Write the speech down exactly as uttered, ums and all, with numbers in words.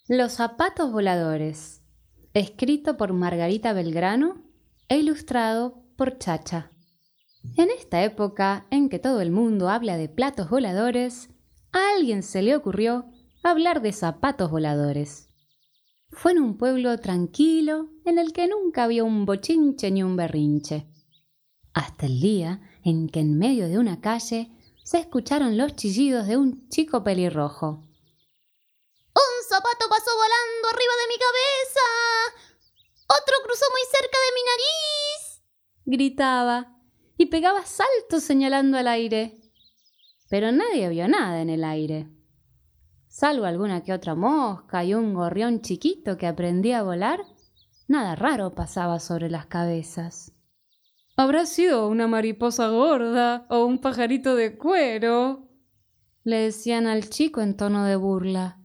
Los zapatos voladores, escrito por Margarita Belgrano e ilustrado por Chacha. En esta época en que todo el mundo habla de platos voladores, a alguien se le ocurrió hablar de zapatos voladores. Fue en un pueblo tranquilo en el que nunca había un bochinche ni un berrinche. Hasta el día en que en medio de una calle se escucharon los chillidos de un chico pelirrojo. ¡Un zapato pasó volando arriba de mi cabeza! ¡Otro cruzó muy cerca de mi nariz!, gritaba y pegaba saltos señalando al aire. Pero nadie vio nada en el aire. Salvo alguna que otra mosca y un gorrión chiquito que aprendía a volar, nada raro pasaba sobre las cabezas. «¿Habrá sido una mariposa gorda o un pajarito de cuero?», le decían al chico en tono de burla.